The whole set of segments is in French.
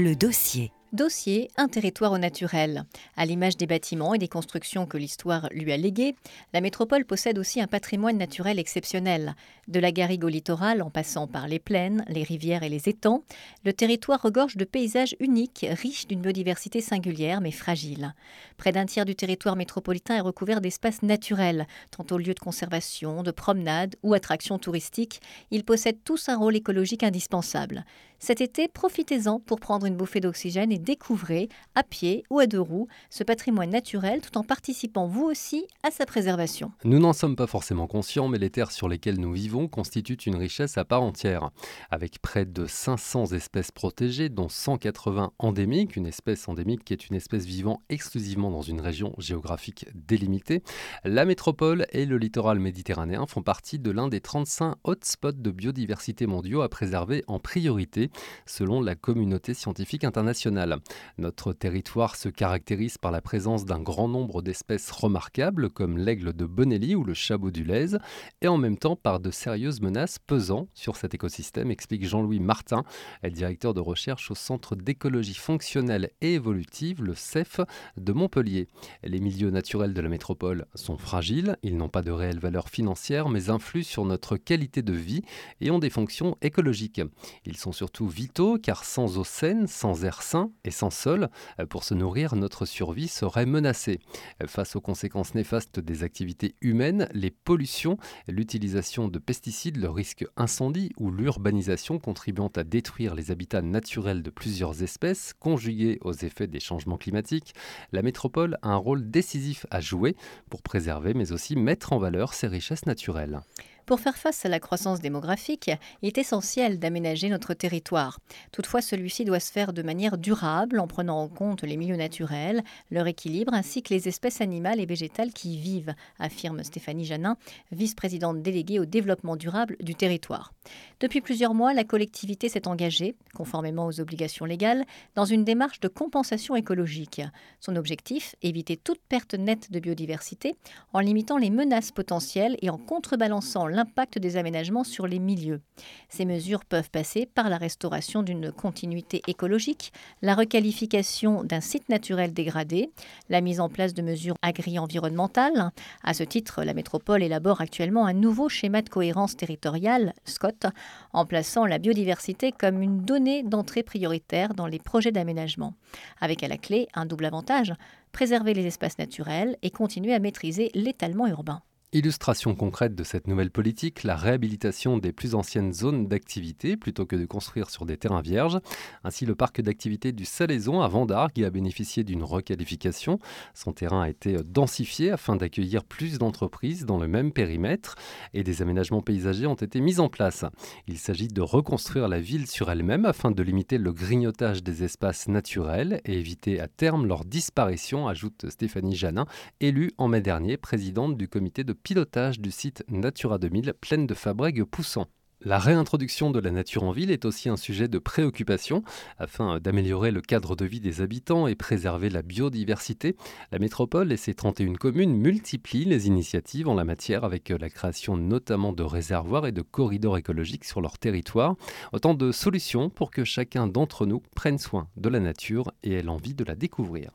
Le dossier. Dossier, un territoire au naturel. À l'image des bâtiments et des constructions que l'histoire lui a léguées, la métropole possède aussi un patrimoine naturel exceptionnel. De la garrigue au littoral, en passant par les plaines, les rivières et les étangs, le territoire regorge de paysages uniques, riches d'une biodiversité singulière mais fragile. Près d'un tiers du territoire métropolitain est recouvert d'espaces naturels, tantôt lieux de conservation, de promenade ou attractions touristiques. Ils possèdent tous un rôle écologique indispensable. Cet été, profitez-en pour prendre une bouffée d'oxygène et découvrez, à pied ou à deux roues, ce patrimoine naturel tout en participant vous aussi à sa préservation. Nous n'en sommes pas forcément conscients, mais les terres sur lesquelles nous vivons constituent une richesse à part entière. Avec près de 500 espèces protégées, dont 180 endémiques, une espèce endémique qui est une espèce vivant exclusivement dans une région géographique délimitée, la métropole et le littoral méditerranéen font partie de l'un des 35 hotspots de biodiversité mondiaux à préserver en priorité, selon la communauté scientifique internationale. Notre territoire se caractérise par la présence d'un grand nombre d'espèces remarquables comme l'aigle de Bonelli ou le chabot du Lèze et en même temps par de sérieuses menaces pesant sur cet écosystème, explique Jean-Louis Martin, directeur de recherche au Centre d'écologie fonctionnelle et évolutive, le CEF de Montpellier. Les milieux naturels de la métropole sont fragiles, ils n'ont pas de réelle valeur financière mais influent sur notre qualité de vie et ont des fonctions écologiques. Ils sont surtout vitaux car sans eau saine, sans air sain et sans sol, pour se nourrir, notre survie serait menacée. Face aux conséquences néfastes des activités humaines, les pollutions, l'utilisation de pesticides, le risque incendie ou l'urbanisation contribuant à détruire les habitats naturels de plusieurs espèces, conjugués aux effets des changements climatiques, la métropole a un rôle décisif à jouer pour préserver mais aussi mettre en valeur ses richesses naturelles. Pour faire face à la croissance démographique, il est essentiel d'aménager notre territoire. Toutefois, celui-ci doit se faire de manière durable en prenant en compte les milieux naturels, leur équilibre ainsi que les espèces animales et végétales qui y vivent, affirme Stéphanie Janin, vice-présidente déléguée au développement durable du territoire. Depuis plusieurs mois, la collectivité s'est engagée, conformément aux obligations légales, dans une démarche de compensation écologique. Son objectif, éviter toute perte nette de biodiversité en limitant les menaces potentielles et en contrebalançant l'impact des aménagements sur les milieux. Ces mesures peuvent passer par la restauration d'une continuité écologique, la requalification d'un site naturel dégradé, la mise en place de mesures agri-environnementales. À ce titre, la métropole élabore actuellement un nouveau schéma de cohérence territoriale, SCOT, en plaçant la biodiversité comme une donnée d'entrée prioritaire dans les projets d'aménagement. Avec à la clé un double avantage, préserver les espaces naturels et continuer à maîtriser l'étalement urbain. Illustration concrète de cette nouvelle politique, la réhabilitation des plus anciennes zones d'activité plutôt que de construire sur des terrains vierges. Ainsi, le parc d'activité du Salaison à Vendargues a bénéficié d'une requalification. Son terrain a été densifié afin d'accueillir plus d'entreprises dans le même périmètre et des aménagements paysagers ont été mis en place. Il s'agit de reconstruire la ville sur elle-même afin de limiter le grignotage des espaces naturels et éviter à terme leur disparition, ajoute Stéphanie Janin, élue en mai dernier présidente du comité de pilotage du site Natura 2000 Plaine de Fabrègues-Poussan. La réintroduction de la nature en ville est aussi un sujet de préoccupation. Afin d'améliorer le cadre de vie des habitants et préserver la biodiversité, la métropole et ses 31 communes multiplient les initiatives en la matière avec la création notamment de réservoirs et de corridors écologiques sur leur territoire. Autant de solutions pour que chacun d'entre nous prenne soin de la nature et ait l'envie de la découvrir.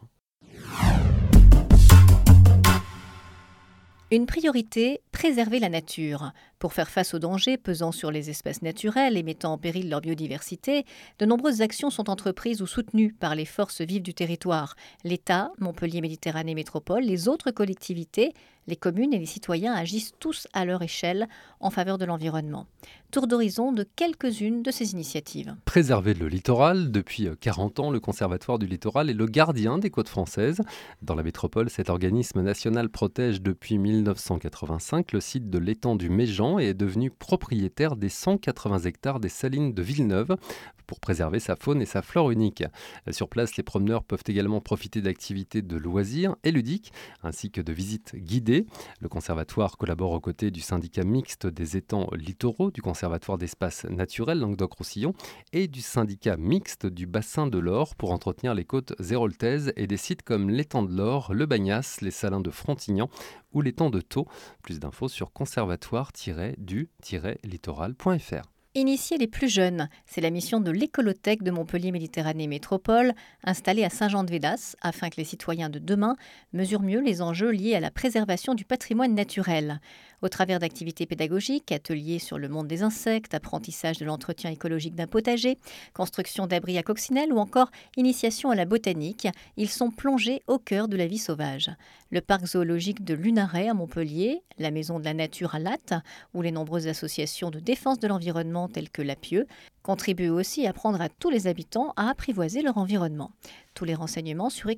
Une priorité, préserver la nature. Pour faire face aux dangers pesant sur les espèces naturelles et mettant en péril leur biodiversité, de nombreuses actions sont entreprises ou soutenues par les forces vives du territoire. L'État, Montpellier Méditerranée Métropole, les autres collectivités, les communes et les citoyens agissent tous à leur échelle en faveur de l'environnement. Tour d'horizon de quelques-unes de ces initiatives. Préserver le littoral. Depuis 40 ans, le Conservatoire du littoral est le gardien des côtes françaises. Dans la métropole, cet organisme national protège depuis 1985 le site de l'étang du Méjean et est devenu propriétaire des 180 hectares des salines de Villeneuve pour préserver sa faune et sa flore unique. Sur place, les promeneurs peuvent également profiter d'activités de loisirs et ludiques, ainsi que de visites guidées. Le conservatoire collabore aux côtés du syndicat mixte des étangs littoraux, du conservatoire d'espaces naturels Languedoc-Roussillon et du syndicat mixte du bassin de l'Or pour entretenir les côtes héroltaises et des sites comme l'étang de l'Or, le Bagnas, les salins de Frontignan ou l'étang de Thau. Plus d'infos sur conservatoire-du-littoral.fr. Initier les plus jeunes, c'est la mission de l'écolothèque de Montpellier Méditerranée Métropole, installée à Saint-Jean-de-Védas, afin que les citoyens de demain mesurent mieux les enjeux liés à la préservation du patrimoine naturel. Au travers d'activités pédagogiques, ateliers sur le monde des insectes, apprentissage de l'entretien écologique d'un potager, construction d'abris à coccinelle ou encore initiation à la botanique, ils sont plongés au cœur de la vie sauvage. Le parc zoologique de Lunaret à Montpellier, la Maison de la Nature à Latte, ou les nombreuses associations de défense de l'environnement telles que l'APIE, contribuent aussi à apprendre à tous les habitants à apprivoiser leur environnement. Tous les renseignements sur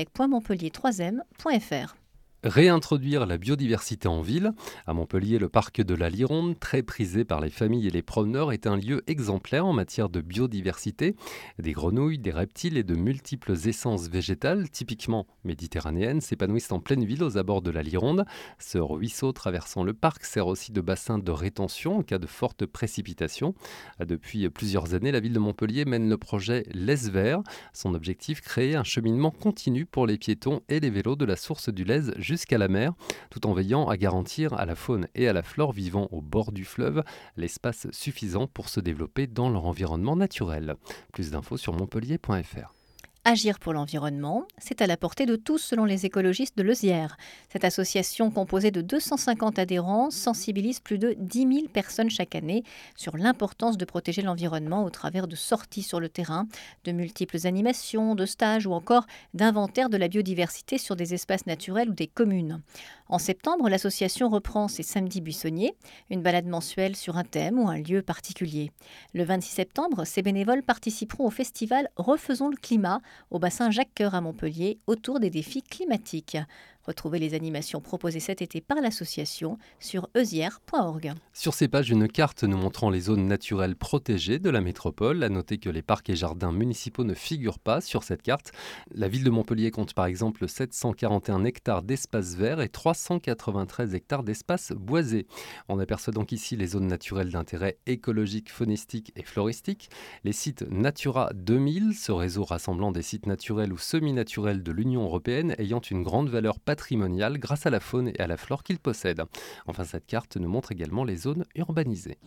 écolothèque.montpellier3m.fr. Réintroduire la biodiversité en ville. À Montpellier, le parc de la Lironde, très prisé par les familles et les promeneurs, est un lieu exemplaire en matière de biodiversité. Des grenouilles, des reptiles et de multiples essences végétales, typiquement méditerranéennes, s'épanouissent en pleine ville aux abords de la Lironde. Ce ruisseau traversant le parc sert aussi de bassin de rétention en cas de fortes précipitations. Depuis plusieurs années, la ville de Montpellier mène le projet Lez Vert. Son objectif, créer un cheminement continu pour les piétons et les vélos de la source du Lez jusqu'à la mer, tout en veillant à garantir à la faune et à la flore vivant au bord du fleuve l'espace suffisant pour se développer dans leur environnement naturel. Plus d'infos sur montpellier.fr. Agir pour l'environnement, c'est à la portée de tous selon les écologistes de Leuzière. Cette association composée de 250 adhérents sensibilise plus de 10 000 personnes chaque année sur l'importance de protéger l'environnement au travers de sorties sur le terrain, de multiples animations, de stages ou encore d'inventaires de la biodiversité sur des espaces naturels ou des communes. En septembre, l'association reprend ses samedis buissonniers, une balade mensuelle sur un thème ou un lieu particulier. Le 26 septembre, ces bénévoles participeront au festival Refaisons le climat au bassin Jacques-Cœur à Montpellier autour des défis climatiques. Retrouvez les animations proposées cet été par l'association sur eusière.org. Sur ces pages, une carte nous montrant les zones naturelles protégées de la métropole. À noter que les parcs et jardins municipaux ne figurent pas sur cette carte. La ville de Montpellier compte par exemple 741 hectares d'espaces verts et 393 hectares d'espaces boisés. On aperçoit donc ici les zones naturelles d'intérêt écologique, faunistique et floristique. Les sites Natura 2000, ce réseau rassemblant des sites naturels ou semi-naturels de l'Union européenne ayant une grande valeur patrimoniale grâce à la faune et à la flore qu'ils possèdent. Enfin, cette carte nous montre également les zones urbanisées.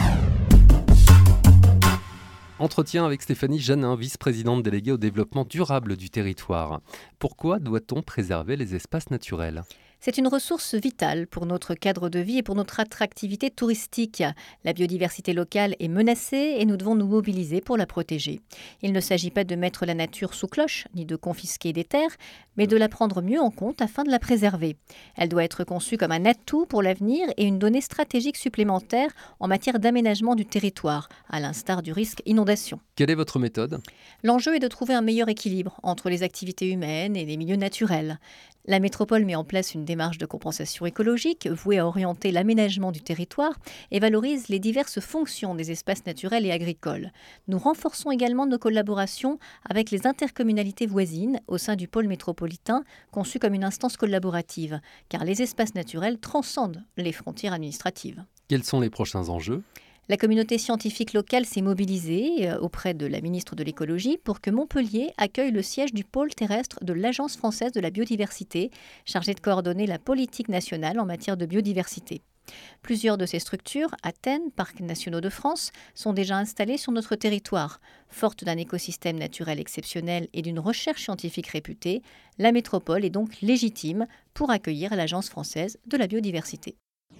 Entretien avec Stéphanie Janin, vice-présidente déléguée au développement durable du territoire. Pourquoi doit-on préserver les espaces naturels ? C'est une ressource vitale pour notre cadre de vie et pour notre attractivité touristique. La biodiversité locale est menacée et nous devons nous mobiliser pour la protéger. Il ne s'agit pas de mettre la nature sous cloche, ni de confisquer des terres, mais de la prendre mieux en compte afin de la préserver. Elle doit être conçue comme un atout pour l'avenir et une donnée stratégique supplémentaire en matière d'aménagement du territoire, à l'instar du risque inondation. Quelle est votre méthode ? L'enjeu est de trouver un meilleur équilibre entre les activités humaines et les milieux naturels. La métropole met en place une démarche de compensation écologique vouée à orienter l'aménagement du territoire et valorise les diverses fonctions des espaces naturels et agricoles. Nous renforçons également nos collaborations avec les intercommunalités voisines au sein du pôle métropolitain, conçu comme une instance collaborative, car les espaces naturels transcendent les frontières administratives. Quels sont les prochains enjeux ? La communauté scientifique locale s'est mobilisée auprès de la ministre de l'Écologie pour que Montpellier accueille le siège du pôle terrestre de l'Agence française de la biodiversité, chargée de coordonner la politique nationale en matière de biodiversité. Plusieurs de ces structures, Athènes, Parcs nationaux de France, sont déjà installées sur notre territoire. Forte d'un écosystème naturel exceptionnel et d'une recherche scientifique réputée, la métropole est donc légitime pour accueillir l'Agence française de la biodiversité.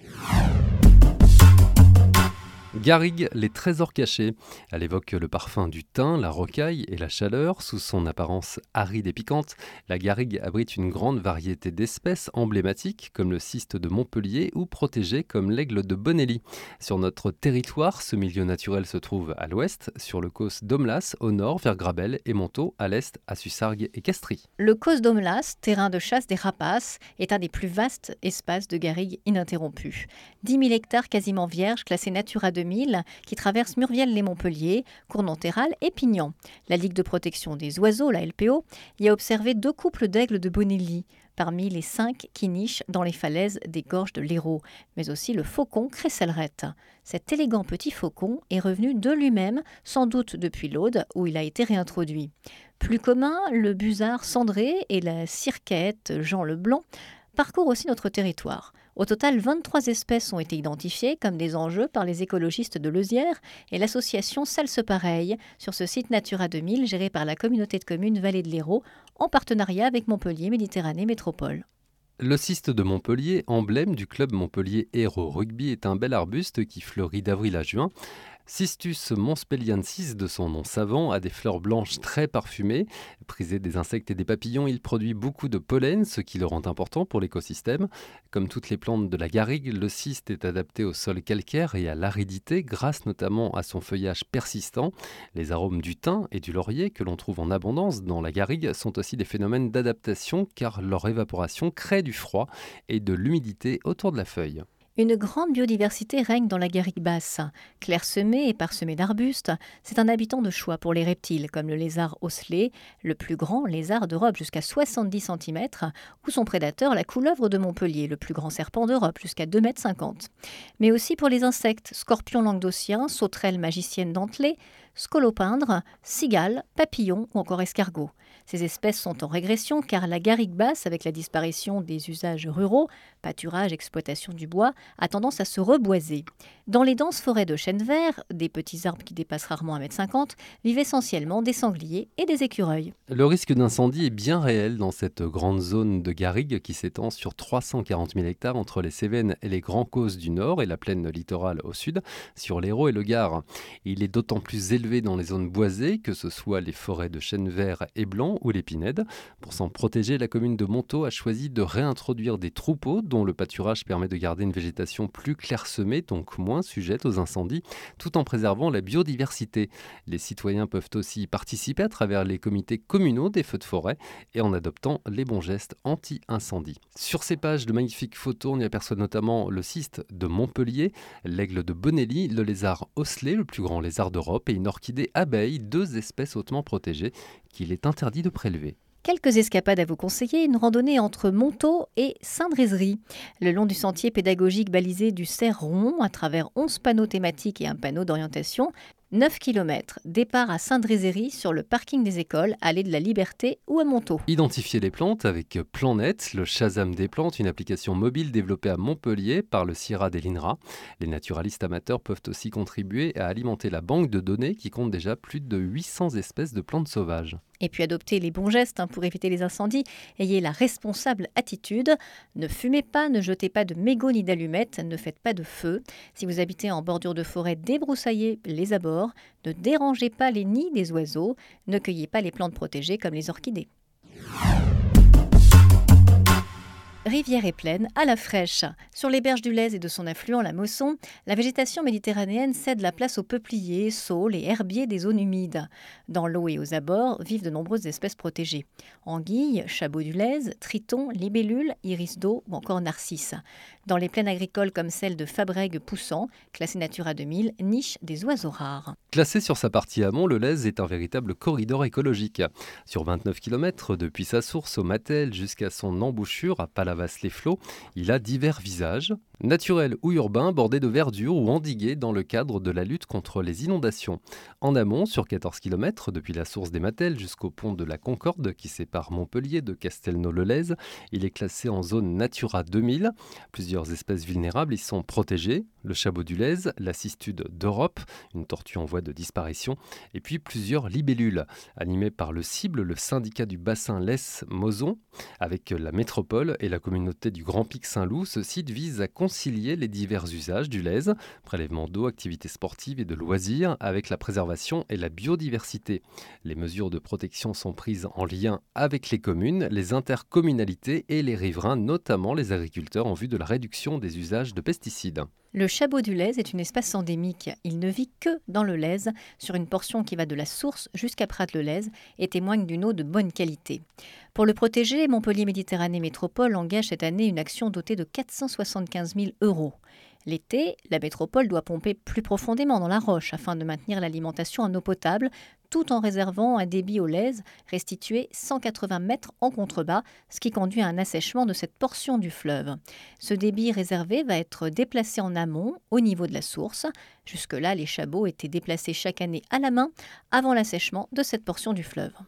Garrigue, les trésors cachés. Elle évoque le parfum du thym, la rocaille et la chaleur. Sous son apparence aride et piquante, la garrigue abrite une grande variété d'espèces emblématiques comme le cyste de Montpellier ou protégées comme l'aigle de Bonelli. Sur notre territoire, ce milieu naturel se trouve à l'ouest, sur le causse d'Omlas, au nord vers Grabel et Montaut, à l'est à Sussargues et Castries. Le causse d'Omlas, terrain de chasse des rapaces, est un des plus vastes espaces de garrigue ininterrompus. 10 000 hectares quasiment vierges classés Natura 2000 qui traverse Murviel-les-Montpellier, Cournonterral et Pignan. La Ligue de protection des oiseaux, la LPO, y a observé 2 couples d'aigles de Bonelli, parmi les 5 qui nichent dans les falaises des gorges de l'Hérault, mais aussi le faucon crécelrette. Cet élégant petit faucon est revenu de lui-même, sans doute depuis l'Aude, où il a été réintroduit. Plus commun, le busard cendré et la circaète Jean le Blanc parcourent aussi notre territoire. Au total, 23 espèces ont été identifiées comme des enjeux par les écologistes de Leuzière et l'association Salse-Pareil sur ce site Natura 2000 géré par la communauté de communes Vallée de l'Hérault en partenariat avec Montpellier Méditerranée Métropole. Le cyste de Montpellier, emblème du club Montpellier Hérault Rugby, est un bel arbuste qui fleurit d'avril à juin. Cistus monspelliensis, de son nom savant, a des fleurs blanches très parfumées. Prisé des insectes et des papillons, il produit beaucoup de pollen, ce qui le rend important pour l'écosystème. Comme toutes les plantes de la garrigue, le cyste est adapté au sol calcaire et à l'aridité, grâce notamment à son feuillage persistant. Les arômes du thym et du laurier, que l'on trouve en abondance dans la garrigue, sont aussi des phénomènes d'adaptation, car leur évaporation crée du froid et de l'humidité autour de la feuille. Une grande biodiversité règne dans la garrigue basse. Clairsemée et parsemée d'arbustes, c'est un habitant de choix pour les reptiles, comme le lézard osselet, le plus grand lézard d'Europe jusqu'à 70 cm, ou son prédateur, la couleuvre de Montpellier, le plus grand serpent d'Europe jusqu'à 2,50 m. Mais aussi pour les insectes, scorpions languedociens, sauterelles magiciennes dentelées, scolopindres, cigales, papillons ou encore escargots. Ces espèces sont en régression car la garrigue basse, avec la disparition des usages ruraux, pâturage, exploitation du bois, a tendance à se reboiser. Dans les denses forêts de chênes verts, des petits arbres qui dépassent rarement 1,50 m, vivent essentiellement des sangliers et des écureuils. Le risque d'incendie est bien réel dans cette grande zone de garrigue qui s'étend sur 340 000 hectares entre les Cévennes et les Grands Causses du nord et la plaine littorale au sud, sur l'Hérault et le Gard. Il est d'autant plus élevé dans les zones boisées, que ce soit les forêts de chênes verts et blancs ou les pinèdes. Pour s'en protéger, la commune de Montaut a choisi de réintroduire des troupeaux dont le pâturage permet de garder une végétation plus clairsemée, donc moins sujette aux incendies, tout en préservant la biodiversité. Les citoyens peuvent aussi y participer à travers les comités communaux des feux de forêt et en adoptant les bons gestes anti-incendie. Sur ces pages de magnifiques photos, on y aperçoit notamment le cyste de Montpellier, l'aigle de Bonelli, le lézard osselet, le plus grand lézard d'Europe, et une orchidée abeille, deux espèces hautement protégées qu'il est interdit de prélever. Quelques escapades à vous conseiller, une randonnée entre Montaut et Saint-Drézery, le long du sentier pédagogique balisé du Cerf Rond, à travers 11 panneaux thématiques et un panneau d'orientation. 9 km, départ à Saint-Drézery sur le parking des écoles, allée de la Liberté ou à Montaut. Identifier les plantes avec PlanNet, le Shazam des plantes, une application mobile développée à Montpellier par le CIRAD et l'INRA. Les naturalistes amateurs peuvent aussi contribuer à alimenter la banque de données qui compte déjà plus de 800 espèces de plantes sauvages. Et puis adoptez les bons gestes pour éviter les incendies. Ayez la responsable attitude. Ne fumez pas, ne jetez pas de mégots ni d'allumettes, ne faites pas de feu. Si vous habitez en bordure de forêt, débroussaillez les abords. Ne dérangez pas les nids des oiseaux. Ne cueillez pas les plantes protégées comme les orchidées. Rivière et plaine à la fraîche. Sur les berges du Lez et de son affluent, la Mosson, la végétation méditerranéenne cède la place aux peupliers, saules et herbiers des zones humides. Dans l'eau et aux abords vivent de nombreuses espèces protégées. Anguilles, chabot du Lez, tritons, libellules, iris d'eau ou encore narcisses. Dans les plaines agricoles comme celle de Fabrègues-Poussant, classée Natura 2000, niche des oiseaux rares. Classé sur sa partie amont, le Lez est un véritable corridor écologique. Sur 29 km, depuis sa source au Mattel jusqu'à son embouchure à Palavas-les-Flots, il a divers visages, naturels ou urbains, bordés de verdure ou endigués dans le cadre de la lutte contre les inondations. En amont, sur 14 km, depuis la source des Mattel jusqu'au pont de la Concorde qui sépare Montpellier de Castelnau-le-Lez, il est classé en zone Natura 2000. Plusieurs espèces vulnérables y sont protégées, le chabot du Lez, la cistude d'Europe, une tortue en voie de disparition, et puis plusieurs libellules. Animés par le CIBL, le syndicat du bassin Lez-Mozon, avec la métropole et la communauté du Grand Pic Saint-Loup, ce site vise à concilier les divers usages du Lez, prélèvement d'eau, activités sportives et de loisirs, avec la préservation et la biodiversité. Les mesures de protection sont prises en lien avec les communes, les intercommunalités et les riverains, notamment les agriculteurs, en vue de la réduction des usages de pesticides. Le chabot du Lez est une espèce endémique. Il ne vit que dans le Lez, sur une portion qui va de la source jusqu'à Prat-le-Lez et témoigne d'une eau de bonne qualité. Pour le protéger, Montpellier Méditerranée Métropole engage cette année une action dotée de 475 000 €. L'été, la métropole doit pomper plus profondément dans la roche afin de maintenir l'alimentation en eau potable, tout en réservant un débit au Lez restitué 180 mètres en contrebas, ce qui conduit à un assèchement de cette portion du fleuve. Ce débit réservé va être déplacé en amont, au niveau de la source. Jusque-là, les chabots étaient déplacés chaque année à la main avant l'assèchement de cette portion du fleuve.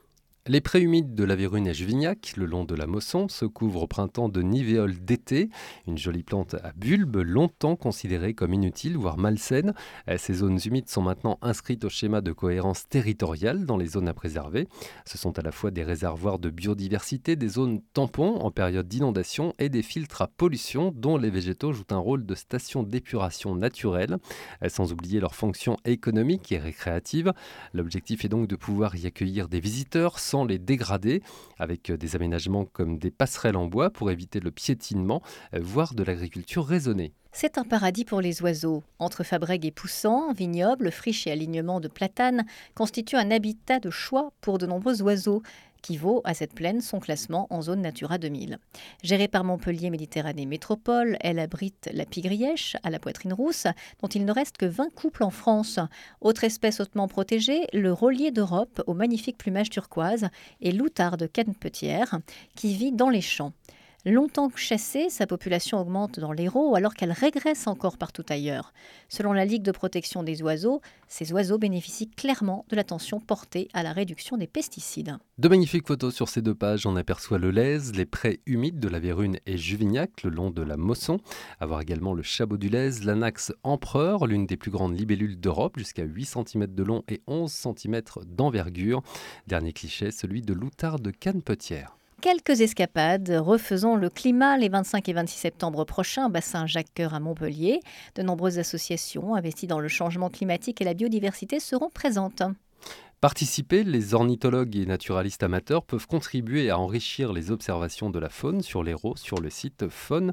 Les prés humides de la Vérune et Juvignac, le long de la Mosson, se couvrent au printemps de nivéoles d'été, une jolie plante à bulbes, longtemps considérée comme inutile, voire malsaine. Ces zones humides sont maintenant inscrites au schéma de cohérence territoriale dans les zones à préserver. Ce sont à la fois des réservoirs de biodiversité, des zones tampons en période d'inondation et des filtres à pollution dont les végétaux jouent un rôle de station d'épuration naturelle, sans oublier leur fonction économique et récréative. L'objectif est donc de pouvoir y accueillir des visiteurs sans les dégrader, avec des aménagements comme des passerelles en bois pour éviter le piétinement, voire de l'agriculture raisonnée. C'est un paradis pour les oiseaux. Entre fabrègues et poussants, vignobles, friches et alignements de platanes constituent un habitat de choix pour de nombreux oiseaux, qui vaut à cette plaine son classement en zone Natura 2000. Gérée par Montpellier Méditerranée Métropole, elle abrite la pigrièche à la poitrine rousse, dont il ne reste que 20 couples en France. Autre espèce hautement protégée, le rôlier d'Europe au magnifique plumage turquoise et l'outarde canepetière, qui vit dans les champs. Longtemps chassée, sa population augmente dans l'Hérault alors qu'elle régresse encore partout ailleurs. Selon la Ligue de protection des oiseaux, ces oiseaux bénéficient clairement de l'attention portée à la réduction des pesticides. De magnifiques photos sur ces deux pages, on aperçoit le Lez, les prés humides de la Vérune et Juvignac, le long de la Mosson. À voir également le chabot du Lez, l'anax empereur, l'une des plus grandes libellules d'Europe, jusqu'à 8 cm de long et 11 cm d'envergure. Dernier cliché, celui de l'outarde canepetière. Quelques escapades, refaisons le climat les 25 et 26 septembre prochains, bassin Jacques-Cœur à Montpellier. De nombreuses associations investies dans le changement climatique et la biodiversité seront présentes. Participer, les ornithologues et naturalistes amateurs peuvent contribuer à enrichir les observations de la faune sur l'Hérault sur le site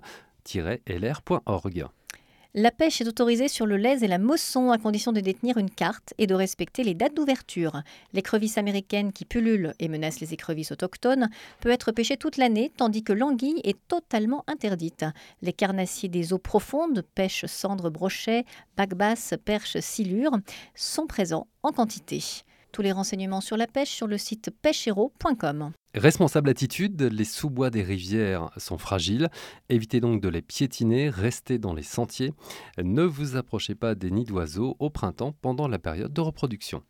faune-lr.org. La pêche est autorisée sur le Lez et la Mosson à condition de détenir une carte et de respecter les dates d'ouverture. L'écrevisse américaine qui pullule et menace les écrevisses autochtones peut être pêchée toute l'année tandis que l'anguille est totalement interdite. Les carnassiers des eaux profondes, pêche, cendre, brochet, basse, perche, silure sont présents en quantité. Tous les renseignements sur la pêche sur le site pêchehérault.com. Responsable attitude, les sous-bois des rivières sont fragiles. Évitez donc de les piétiner, restez dans les sentiers. Ne vous approchez pas des nids d'oiseaux au printemps pendant la période de reproduction.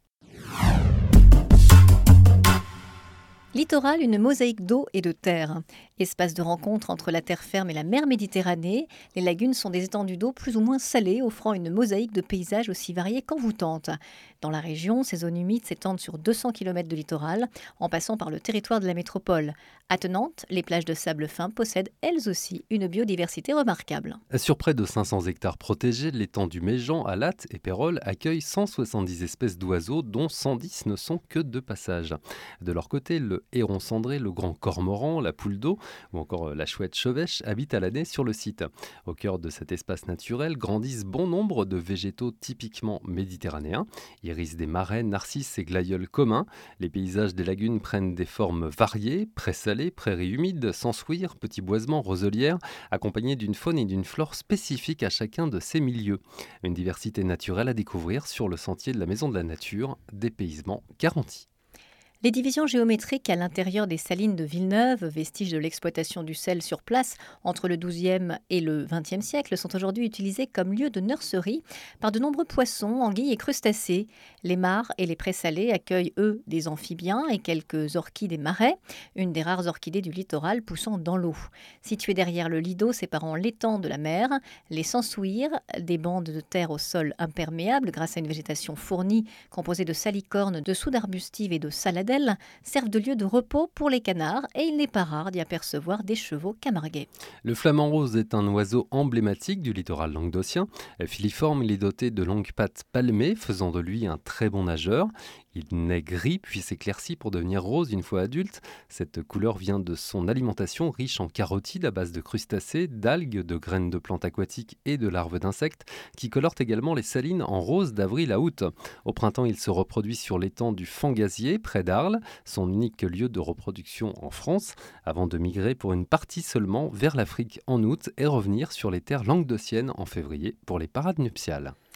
Littoral, une mosaïque d'eau et de terre. Espace de rencontre entre la terre ferme et la mer Méditerranée, les lagunes sont des étendues d'eau plus ou moins salées, offrant une mosaïque de paysages aussi variés qu'envoûtantes. Dans la région, ces zones humides s'étendent sur 200 km de littoral, en passant par le territoire de la métropole. Attenantes, les plages de sable fin possèdent elles aussi une biodiversité remarquable. Sur près de 500 hectares protégés, l'étendue Méjean à Latte et Pérol accueille 170 espèces d'oiseaux, dont 110 ne sont que de passage. De leur côté, le héron cendré, le grand cormoran, la poule d'eau ou encore la chouette chevêche habitent à l'année sur le site. Au cœur de cet espace naturel grandissent bon nombre de végétaux typiquement méditerranéens. Iris des marais, narcisses et glaïeuls communs. Les paysages des lagunes prennent des formes variées, prés-salés, prairies humides, s'enfouir, petits boisements, roselières, accompagnés d'une faune et d'une flore spécifiques à chacun de ces milieux. Une diversité naturelle à découvrir sur le sentier de la Maison de la Nature, dépaysement garanti. Les divisions géométriques à l'intérieur des salines de Villeneuve, vestiges de l'exploitation du sel sur place entre le XIIe et le XXe siècle, sont aujourd'hui utilisées comme lieu de nurserie par de nombreux poissons, anguilles et crustacés. Les mares et les prés salés accueillent, eux, des amphibiens et quelques orchidées marais, une des rares orchidées du littoral poussant dans l'eau. Situées derrière le lido séparant l'étang de la mer, les sansouirs, des bandes de terre au sol imperméable grâce à une végétation fournie composée de salicornes, de soude arbustive et de saladelles, servent de lieu de repos pour les canards et il n'est pas rare d'y apercevoir des chevaux camarguais. Le flamant rose est un oiseau emblématique du littoral languedocien. Filiforme, il est doté de longues pattes palmées, faisant de lui un très bon nageur. Il naît gris puis s'éclaircit pour devenir rose une fois adulte. Cette couleur vient de son alimentation riche en carotides à base de crustacés, d'algues, de graines de plantes aquatiques et de larves d'insectes qui colorent également les salines en rose d'avril à août. Au printemps, il se reproduit sur l'étang du Fangasier, près d'Arles, son unique lieu de reproduction en France, avant de migrer pour une partie seulement vers l'Afrique en août et revenir sur les terres languedociennes en février pour les parades nuptiales.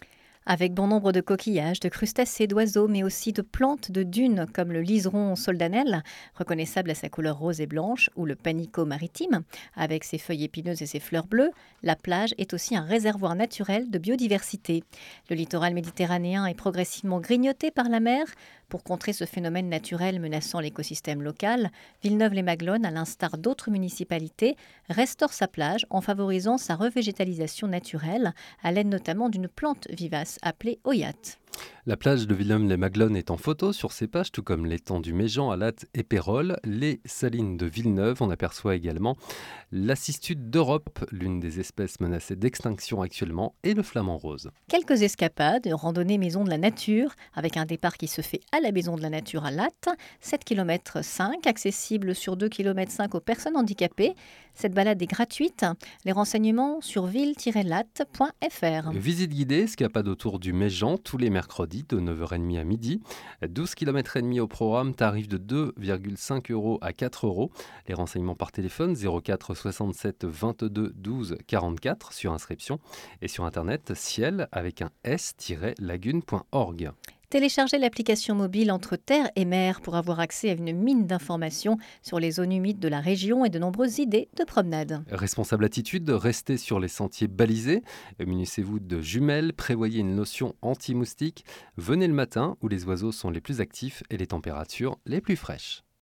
avec bon nombre de coquillages, de crustacés, d'oiseaux, mais aussi de plantes de dunes comme le liseron soldanelle, reconnaissable à sa couleur rose et blanche, ou le panico maritime, avec ses feuilles épineuses et ses fleurs bleues. La plage est aussi un réservoir naturel de biodiversité. Le littoral méditerranéen est progressivement grignoté par la mer. Pour contrer ce phénomène naturel menaçant l'écosystème local, Villeneuve-les-Maglones, à l'instar d'autres municipalités, restaure sa plage en favorisant sa revégétalisation naturelle, à l'aide notamment d'une plante vivace appelée oyate. La plage de Villeneuve-les-Maglones est en photo sur ses pages, tout comme l'étang du Méjean à Latte et Pérol. Les salines de Villeneuve, on aperçoit également la cistude d'Europe, l'une des espèces menacées d'extinction actuellement, et le flamant rose. Quelques escapades, randonnée Maison de la Nature, avec un départ qui se fait à la Maison de la Nature à Latte, 7 km 5, accessible sur 2 km 5 aux personnes handicapées. Cette balade est gratuite. Les renseignements sur ville-latte.fr. Visite guidée, escapade autour du Méjean tous les mercredis de 9h30 à midi. 12 km et demi au programme, tarif de 2,5 € à 4 €. Les renseignements par téléphone 04 67 22 12 44 sur inscription et sur internet ciel avec un s-lagune.org. Téléchargez l'application mobile Entre Terre et Mer pour avoir accès à une mine d'informations sur les zones humides de la région et de nombreuses idées de promenade. Responsable attitude, restez sur les sentiers balisés, munissez-vous de jumelles, prévoyez une lotion anti-moustique, venez le matin où les oiseaux sont les plus actifs et les températures les plus fraîches.